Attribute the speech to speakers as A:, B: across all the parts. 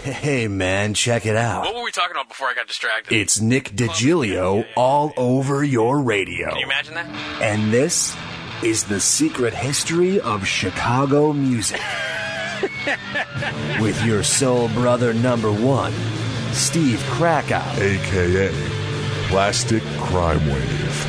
A: Hey, man, check it out.
B: What were we talking about before I got distracted?
A: It's Nick DiGilio all over your radio.
B: Can you imagine that?
A: And this is the secret history of Chicago music. With your soul brother number one, Steve Krakow.
C: A.K.A. Plastic Crime Wave.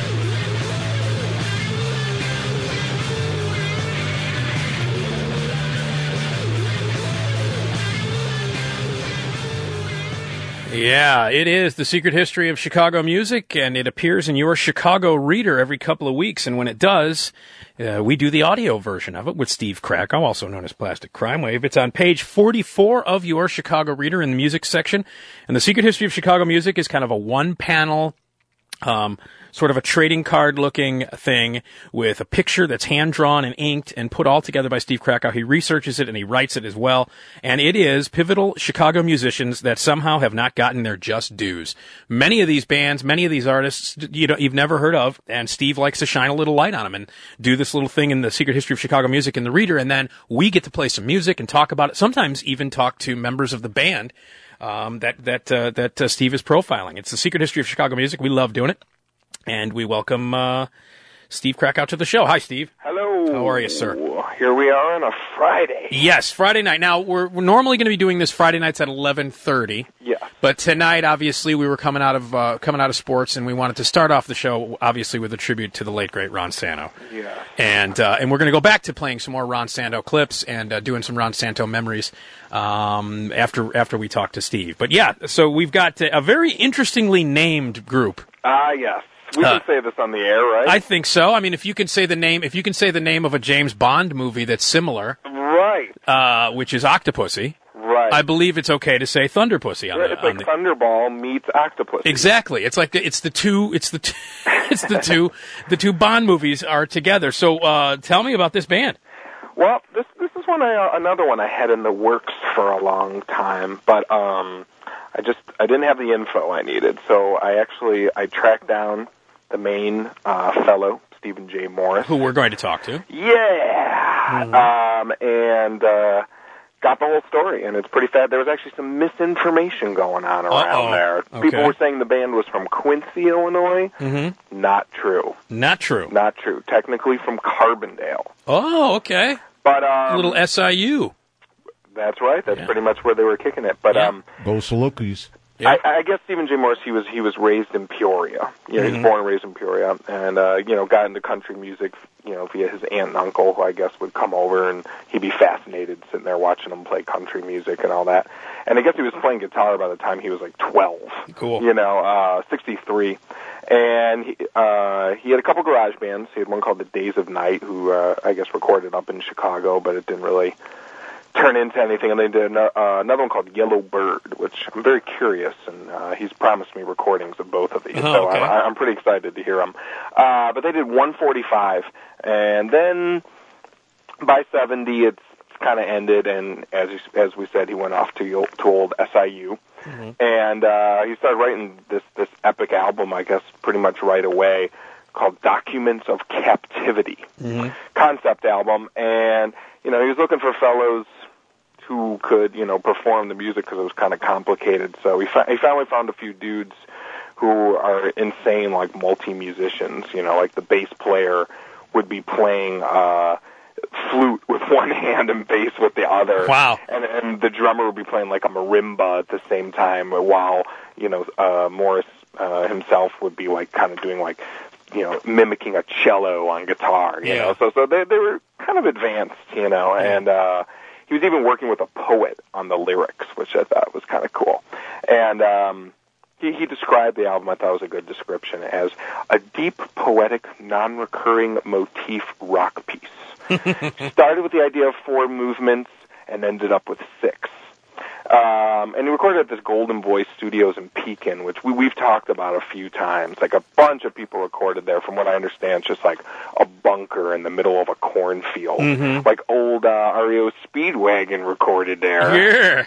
D: Yeah, it is the secret history of Chicago music, and it appears in your Chicago Reader every couple of weeks. And when it does, we do the audio version of it with Steve Krakow, also known as Plastic Crime Wave. It's on page 44 of your Chicago Reader in the music section. And the secret history of Chicago music is kind of a one-panel, sort of a trading card looking thing with a picture that's hand-drawn and inked and put all together by Steve Krakow. He researches it and he writes it as well. And it is pivotal Chicago musicians that somehow have not gotten their just dues. Many of these bands, many of these artists, you've never heard of, and Steve likes to shine a little light on them and do this little thing in the secret history of Chicago music in the Reader, and then we get to play some music and talk about it, sometimes even talk to members of the band that Steve is profiling. It's the secret history of Chicago music. We love doing it. And we welcome Steve Krakow to the show. Hi, Steve.
E: Hello.
D: How are you, sir?
E: Here we are on a Friday.
D: Yes, Friday night. Now, we're normally going to be doing this Friday nights at 11:30.
E: Yeah.
D: But tonight, obviously, we were coming out of sports, and we wanted to start off the show, obviously, with a tribute to the late, great Ron Santo.
E: Yeah.
D: And we're going to go back to playing some more Ron Santo clips and doing some Ron Santo memories after we talk to Steve. But yeah, so we've got a very interestingly named group.
E: Yes. We can say this on the air, right?
D: I think so. I mean, if you can say the name of a James Bond movie that's similar,
E: right?
D: Which is Octopussy,
E: right?
D: I believe it's okay to say Thunderpussy on
E: it's like Thunderball meets Octopussy.
D: Exactly. It's like the two Bond movies are together. So tell me about this band.
E: Well, this is another one I had in the works for a long time, but I didn't have the info I needed, so I tracked down the main fellow, Stephen J. Morris,
D: who we're going to talk to.
E: Yeah, and got the whole story, and it's pretty sad. There was actually some misinformation going on around there.
D: Okay.
E: People were saying the band was from Quincy, Illinois.
D: Mm-hmm.
E: Not true.
D: Not true.
E: Not true. Technically from Carbondale.
D: Oh, okay.
E: But
D: a little SIU.
E: That's right. That's pretty much where they were kicking it. But
C: Go Salukis.
E: Yeah. I guess Stephen J. Morris, he was raised in Peoria. He was born and raised in Peoria, and got into country music, via his aunt and uncle, who I guess would come over, and he'd be fascinated sitting there watching him play country music and all that. And I guess he was playing guitar by the time he was like 12.
D: Cool.
E: 63. And he had a couple garage bands. He had one called the Days of Night, who I guess recorded up in Chicago, but it didn't really turn into anything. And they did another one called Yellow Bird, which I'm very curious, and he's promised me recordings of both of these, so okay. I'm pretty excited to hear them. But they did 145, and then by 70, it's kind of ended, and as we said, he went off to old SIU, and he started writing this epic album, I guess, pretty much right away, called Documents of Captivity, concept album, and he was looking for fellows who could, perform the music because it was kind of complicated. So he finally found a few dudes who are insane, like multi-musicians. Like the bass player would be playing flute with one hand and bass with the other.
D: Wow.
E: And the drummer would be playing like a marimba at the same time, while, Morris himself would be like kind of doing like, mimicking a cello on guitar, you know. So they were kind of advanced, and he was even working with a poet on the lyrics, which I thought was kind of cool. And he described the album, I thought was a good description, as a deep, poetic, non-recurring motif rock piece. Started with the idea of 4 movements and ended up with 6. And he recorded at this Golden Voice Studios in Pekin, which we've talked about a few times. Like a bunch of people recorded there. From what I understand, it's just like a bunker in the middle of a cornfield. Like old REO Speedwagon recorded there.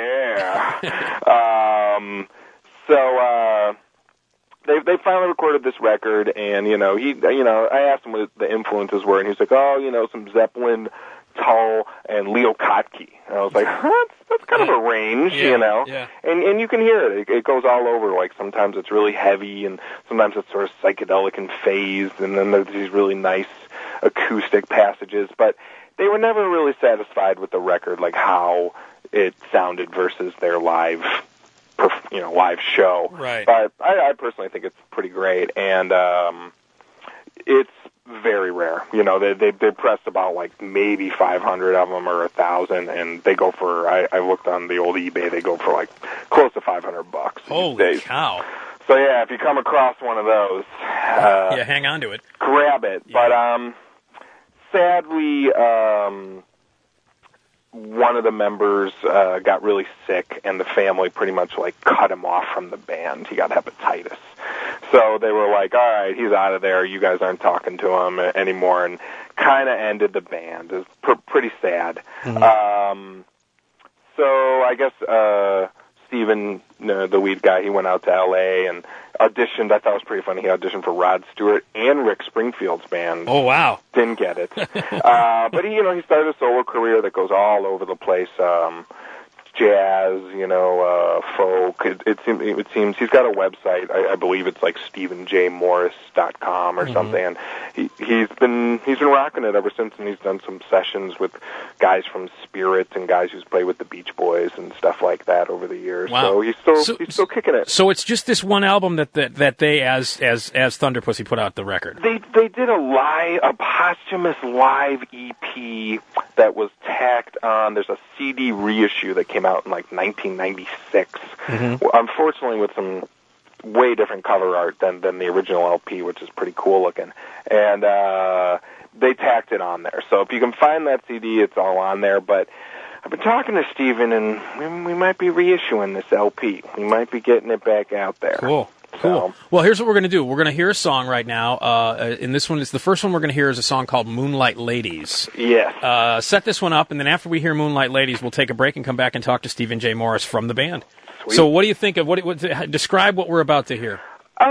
E: Yeah. So they finally recorded this record, and I asked him what the influences were, and he's like, some Zeppelin, Tull, and Leo Kottke. And I was like, that's kind of a range,
D: Yeah,
E: you know?
D: yeah.
E: And you can hear it. It goes all over. Like, sometimes it's really heavy, and sometimes it's sort of psychedelic and phased, and then there's these really nice acoustic passages. But they were never really satisfied with the record, like how it sounded versus their live show.
D: Right.
E: But I personally think it's pretty great, and it's very rare. You know, they pressed about like maybe 500 of them or 1,000, and they go for, I looked on the old eBay, they go for like close to $500 these
D: Holy
E: days.
D: cow.
E: So yeah, if you come across one of those,
D: Yeah, hang on to it.
E: grab it.
D: Yeah.
E: But sadly, one of the members got really sick, and the family pretty much like cut him off from the band. He got hepatitis. So they were like, all right, he's out of there. You guys aren't talking to him anymore, and kind of ended the band. It was pretty sad.
D: Mm-hmm.
E: So I guess Steven, the lead guy, he went out to L.A. and auditioned. I thought it was pretty funny. He auditioned for Rod Stewart and Rick Springfield's band.
D: Oh, wow.
E: Didn't get it. But he started a solo career that goes all over the place. Jazz, folk. It seems he's got a website. I believe it's like StephenJMorris.com or something. And he's been rocking it ever since, and he's done some sessions with guys from Spirit and guys who's played with the Beach Boys and stuff like that over the years.
D: Wow.
E: So he's still kicking it.
D: So it's just this one album that they as Thunder Pussy put out the record.
E: They did a posthumous live EP that was tacked on. There's a CD reissue that came out in like 1996.
D: Mm-hmm.
E: Unfortunately, with some way different cover art than the original LP, which is pretty cool looking. And they tacked it on there. So if you can find that CD, it's all on there. But I've been talking to Steven, and we might be reissuing this LP. We might be getting it back out there.
D: Cool.
E: So,
D: Well, here's what we're going to do. We're going to hear a song right now. And this one is the first one we're going to hear is a song called Moonlight Ladies.
E: yes.
D: Set this one up, and then after we hear Moonlight Ladies, we'll take a break and come back and talk to Stephen J. Morris from the band.
E: Sweet.
D: So what do you think of describe what we're about to hear?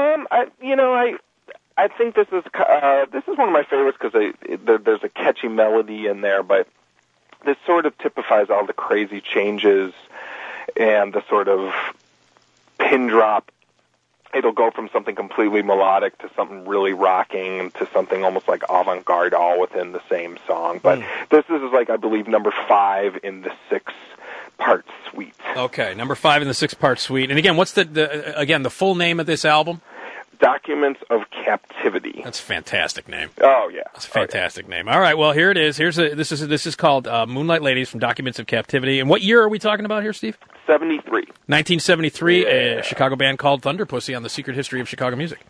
E: I think this is one of my favorites because there's a catchy melody in there, but this sort of typifies all the crazy changes and the sort of pin drop. It'll go from something completely melodic to something really rocking to something almost like avant-garde all within the same song. But this is like, I believe, number 5 in the 6-part suite.
D: Okay, number 5 in the 6-part suite. And again, what's the full name of this album?
E: Documents of Captivity.
D: That's a fantastic name.
E: Oh yeah,
D: That's a fantastic name. All right, well here it is. This is called Moonlight Ladies from Documents of Captivity. And what year are we talking about here, Steve?
E: 73.
D: 1973.
E: Yeah.
D: A Chicago band called Thunder Pussy on the Secret History of Chicago Music.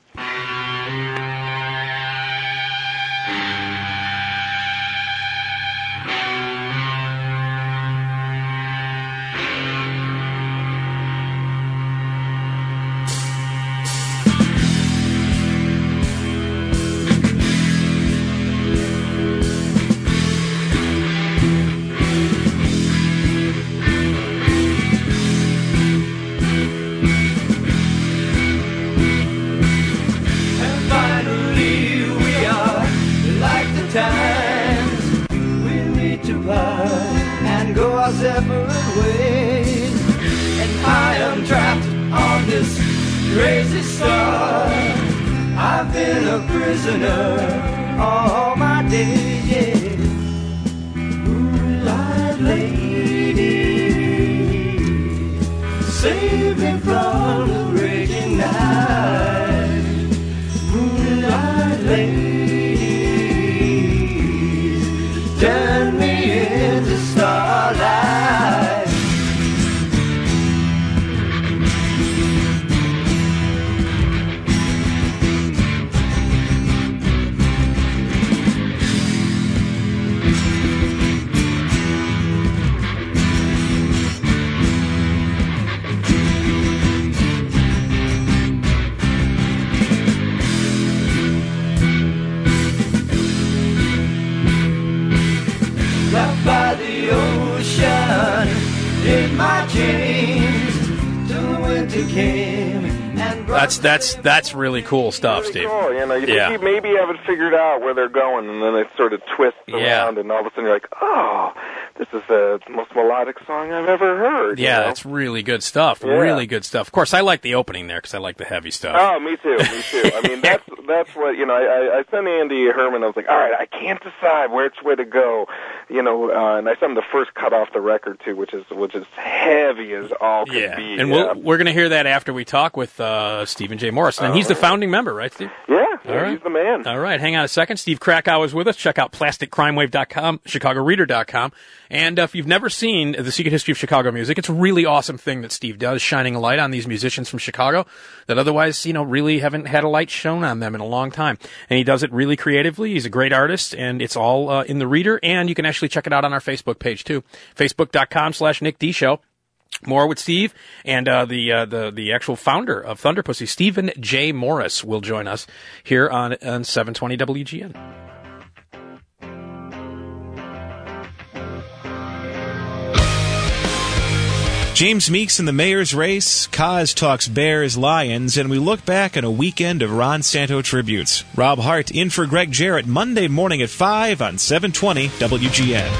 F: Separate ways, and I am trapped on this crazy star. I've been a prisoner all my days, yeah. Moonlight lady, save me from the raging night. Moonlight lady, turn me into starlight. In my chains till the winter came and
D: That's really cool stuff,
E: Really
D: Steve.
E: cool. You know, you
D: Yeah.
E: think you maybe haven't figured out where they're going, and then it sort of twists around, and all of a sudden you're like, oh, this is the most melodic song I've ever heard.
D: Yeah,
E: you know?
D: it's really good stuff.
E: Yeah.
D: Really good stuff. Of course, I like the opening there because I like the heavy stuff.
E: Oh, me too. I mean, that's what, you know, I sent Andy Herman, I was like, all right, I can't decide which way to go, you know, and I sent him the first cut off the record, too, which is heavy as all can be.
D: And we're going to hear that after we talk with Stephen J. Morris. And he's the founding member, right, Steve?
E: Yeah,
D: All right.
E: he's the man.
D: All right, hang on a second. Steve Krakow is with us. Check out PlasticCrimeWave.com, ChicagoReader.com. And if you've never seen The Secret History of Chicago Music, it's a really awesome thing that Steve does, shining a light on these musicians from Chicago that otherwise, you know, really haven't had a light shown on them in a long time. And he does it really creatively. He's a great artist, and it's all in the Reader. And you can actually check it out on our Facebook page, too. Facebook.com/Nick D Show. More with Steve and the actual founder of Thunder Pussy, Stephen J. Morris, will join us here on 720 WGN.
G: James Meeks in the mayor's race, Kaz talks Bears, Lions, and we look back on a weekend of Ron Santo tributes. Rob Hart in for Greg Jarrett Monday morning at 5 on 720 WGN.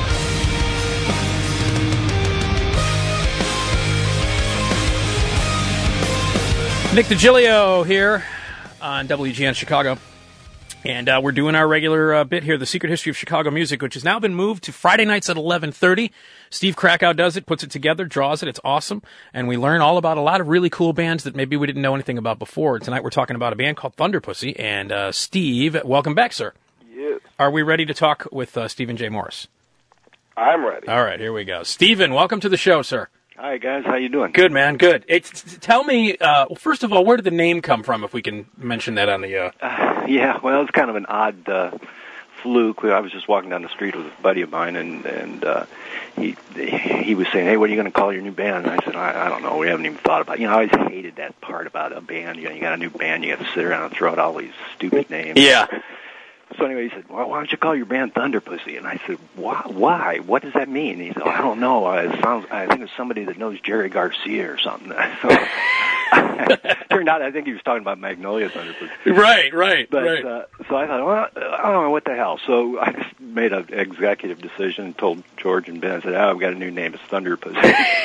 D: Nick DiGilio here on WGN Chicago. And we're doing our regular bit here, The Secret History of Chicago Music, which has now been moved to Friday nights at 11:30. Steve Krakow does it, puts it together, draws it. It's awesome. And we learn all about a lot of really cool bands that maybe we didn't know anything about before. Tonight we're talking about a band called Thunder Pussy. And Steve, welcome back, sir.
E: Yes.
D: Are we ready to talk with Stephen J. Morris?
E: I'm ready.
D: All right, here we go. Stephen, welcome to the show, sir.
H: Hi, guys. How you doing?
D: Good, man. Good. Tell me, well, first of all, where did the name come from, if we can mention that on the...
H: Yeah, well, it's kind of an odd fluke. I was just walking down the street with a buddy of mine, and he was saying, hey, what are you going to call your new band? And I said, I don't know. We haven't even thought about it. You know, I always hated that part about a band. You know, you got a new band, you got to sit around and throw out all these stupid names.
D: Yeah.
H: So anyway, he said, well, why don't you call your band Thunder Pussy? And I said, why? What does that mean? And he said, I don't know. I think it's somebody that knows Jerry Garcia or something. So turned out I think he was talking about Magnolia Thunder Pussy.
D: Right.
H: But so I thought, well, I don't know, what the hell. So I just made an executive decision and told George and Ben, I said, I've got a new name. It's Thunder Pussy.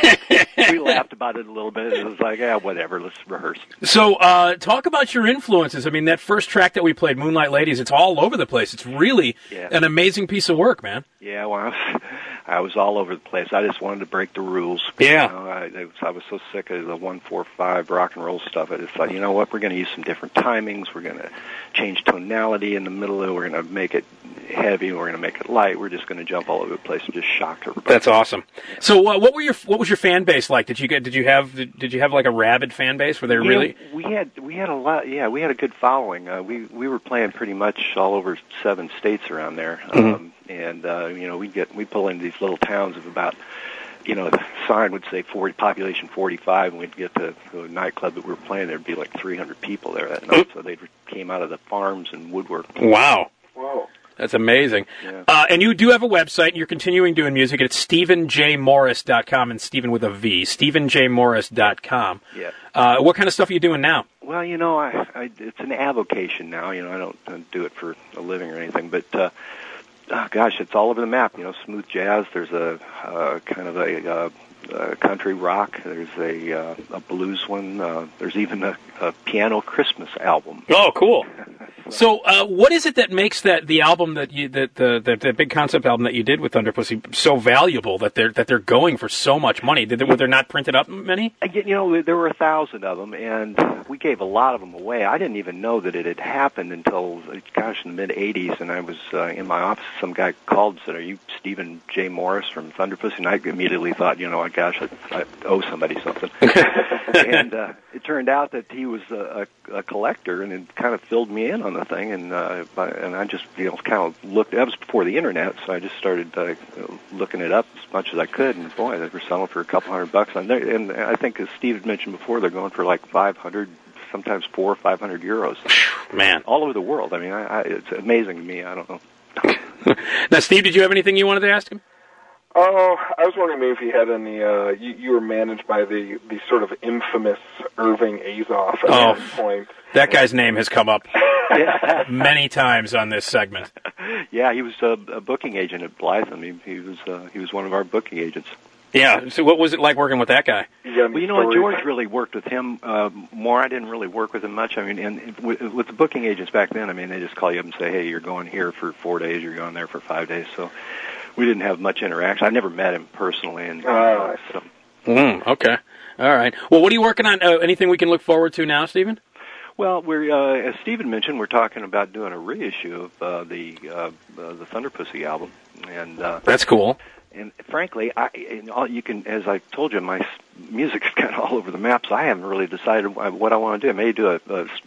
H: We laughed about it a little bit. It was like, whatever, let's rehearse.
D: So talk about your influences. I mean, that first track that we played, Moonlight Ladies, it's all over the place. It's really an amazing piece of work, man.
H: Yeah, well, I was all over the place. I just wanted to break the rules.
D: Yeah.
H: You know, I was so sick of the 1-4-5 rock and roll stuff. I just thought, you know what, we're going to use some different timings. We're going to change tonality in the middle of it. We're going to make it heavy. We're going to make it light. We're just going to jump all over the place and just shock everybody.
D: That's awesome. So what was your fan base like? Did you have like a rabid fan base? Were they really?
H: We had a lot. Yeah, we had a good following. We were playing pretty much all over 7 states around there.
D: Mm-hmm.
H: And you know, we pull into these little towns of about, you know, the sign would say population 45, and we'd get to a nightclub that we were playing. There'd be like 300 people there that night. So they came out of the farms and woodwork.
D: Wow.
E: Whoa.
D: That's amazing.
H: Yeah.
D: And you do have a website, and you're continuing doing music. It's StephenJMorris.com, and Stephen with a V, StephenJMorris.com.
H: Yeah.
D: What kind of stuff are you doing now?
H: Well, you know, it's an avocation now. You know, I don't do it for a living or anything, but gosh, it's all over the map. You know, smooth jazz. There's a kind of a country rock. There's a blues one. There's even a piano Christmas album.
D: Oh, cool. So, what is it that makes the album the big concept album that you did with Thunder Pussy so valuable that they're going for so much money? Were there not printed up many?
H: You know, there were 1,000 of them, and we gave a lot of them away. I didn't even know that it had happened until, gosh, in the mid-'80s, and I was in my office. Some guy called and said, "Are you Stephen J. Morris from Thunder Pussy?" And I immediately thought, you know, gosh, I owe somebody something. And it turned out that he was a collector, and it kind of filled me in on the thing, and I just, you know, kind of looked. That was before the internet, so I just started looking it up as much as I could, and boy, they were selling for a couple $100. And I think, as Steve had mentioned before, they're going for like 500, sometimes 400 or 500 euros.
D: Man,
H: all over the world. I mean, it's amazing to me. I don't know.
D: Now, Steve, did you have anything you wanted to ask him?
E: Oh, I was wondering maybe if you had any. You were managed by the sort of infamous Irving Azoff at that point.
D: That guy's name has come up many times on this segment.
H: Yeah, he was a booking agent at Blytham. He was one of our booking agents.
D: Yeah. So what was it like working with that guy?
H: Well, you know what, George really worked with him more. I didn't really work with him much. I mean, and with the booking agents back then, I mean, they just call you up and say, hey, you're going here for 4 days, you're going there for 5 days. So we didn't have much interaction. I never met him personally. And
D: okay. All right. Well, what are you working on? Anything we can look forward to now, Stephen?
H: Well, we're as Stephen mentioned, we're talking about doing a reissue of the Thunder Pussy album, and
D: that's cool.
H: And frankly, you can, as I told you, my music is kind of all over the map, so I haven't really decided what I want to do. I may do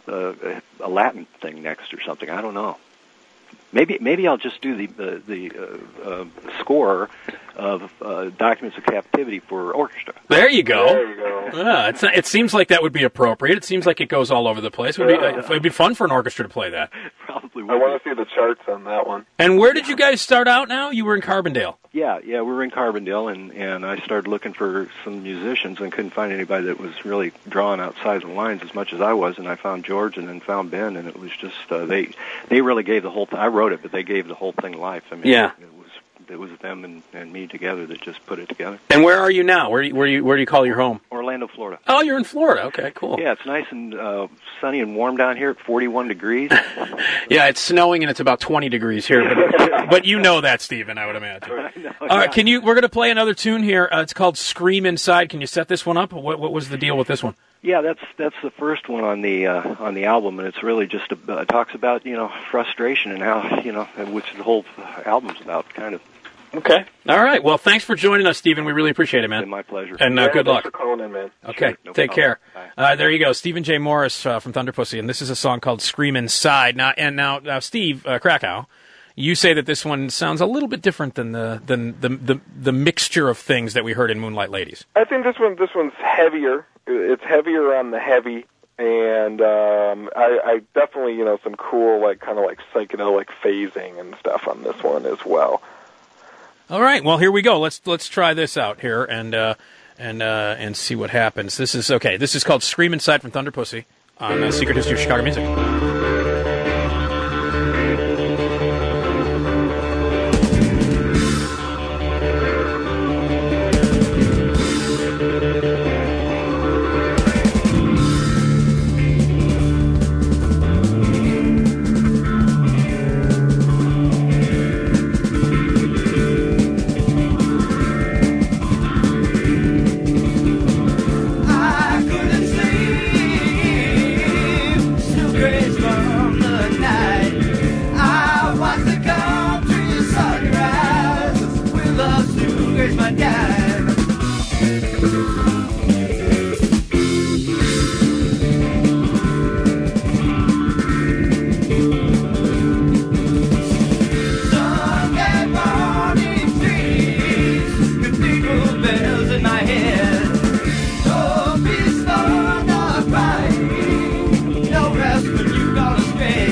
H: a Latin thing next or something. I don't know. Maybe I'll just do the score of Documents of Captivity for orchestra.
D: There you go.
E: There you go.
D: It seems like that would be appropriate. It seems like it goes all over the place. It'd be fun for an orchestra to play that.
H: Probably would.
E: I want to see the charts on that one.
D: And where did you guys start out now? You were in Carbondale.
H: Yeah, we were in Carbondale, and I started looking for some musicians and couldn't find anybody that was really drawing outside the lines as much as I was, and I found George and then found Ben, and it was just, they really gave the whole thing. I wrote it, but they gave the whole thing life. I mean,
D: yeah.
H: It was them and me together that just put it together.
D: And where are you now? Where do you call your home?
H: Orlando, Florida.
D: Oh, you're in Florida. Okay, cool.
H: Yeah, it's nice and sunny and warm down here at 41 degrees.
D: Yeah, it's snowing and it's about 20 degrees here, but you know that, Stephen, I would imagine.
H: I know,
D: All right, we're going to play another tune here. It's called Scream Inside. Can you set this one up? What was the deal with this one?
H: Yeah, that's the first one on the album, and it's really just talks about frustration and how which the whole album's about, kind of.
D: Okay. All right. Well, thanks for joining us, Stephen. We really appreciate it, man.
H: It's been my pleasure.
D: And good luck.
E: Thanks for calling in, man.
D: Okay.
H: Sure, no
D: Take
H: problem.
D: care. There you go, Stephen J. Morris from Thunder Pussy, and this is a song called "Scream Inside." Now, Steve Krakow, you say that this one sounds a little bit different than the mixture of things that we heard in Moonlight Ladies.
E: I think this one's heavier. It's heavier on the heavy, and I definitely some cool kind of psychedelic phasing and stuff on this one as well.
D: All right, well, here we go. Let's try this out here and see what happens. This is called "Scream Inside" from Thunder Pussy on Secret History of Chicago Music.
F: I couldn't sleep, still crazy from the night. I watched the country sunrise with a still grace my guide. Sunday morning trees, cathedral bells in my head. Don't be slow, not crying. No rest when you gone astray.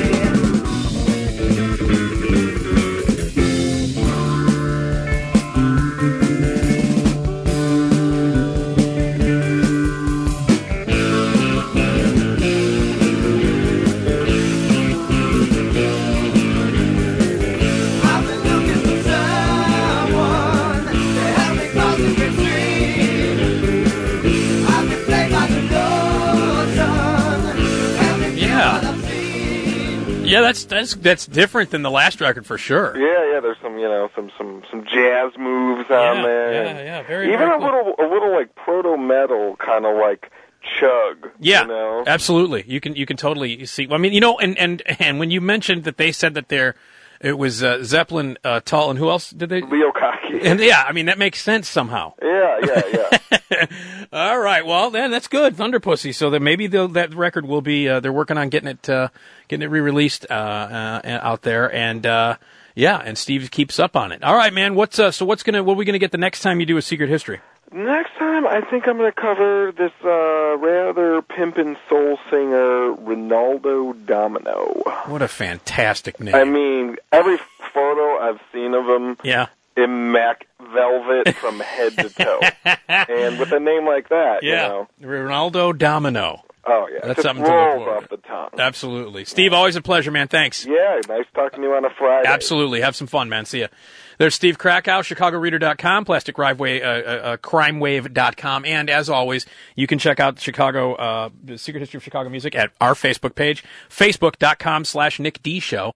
F: I've been looking for someone to help me cross the great stream. I can play by the notion. Help me feel
D: Yeah.
F: what I'm seeing.
D: Yeah, that's different than the last record for sure.
E: Yeah, there's some some jazz moves on there.
D: Yeah, very
E: Even
D: very cool.
E: a little proto metal kind of chug.
D: Yeah, absolutely. You can totally see. I mean, and when you mentioned that they said that it was Zeppelin, Tull, and who else did they?
E: Leo Cocky.
D: And yeah, I mean that makes sense somehow.
E: Yeah.
D: All right, well then that's good, Thunder Pussy. So that maybe that record will be. They're working on getting it re-released out there, and and Steve keeps up on it. All right, man. What are we gonna get the next time you do a Secret History?
E: Next time, I think I'm going to cover this rather pimpin' soul singer, Ronaldo Domino.
D: What a fantastic name!
E: I mean, every photo I've seen of him,
D: yeah.
E: velvet from head to toe. And with a name like that,
D: Yeah. Ronaldo Domino.
E: Oh, yeah.
D: That's
E: Just
D: something to look
E: rolls
D: forward
E: off the tongue.
D: Absolutely. Steve, always a pleasure, man. Thanks.
E: Yeah, nice talking to you on a Friday.
D: Absolutely. Have some fun, man. See ya. There's Steve Krakow, ChicagoReader.com, PlasticCrimewave.com, and as always, you can check out the Secret History of Chicago Music at our Facebook page, Facebook.com/Nick D Show.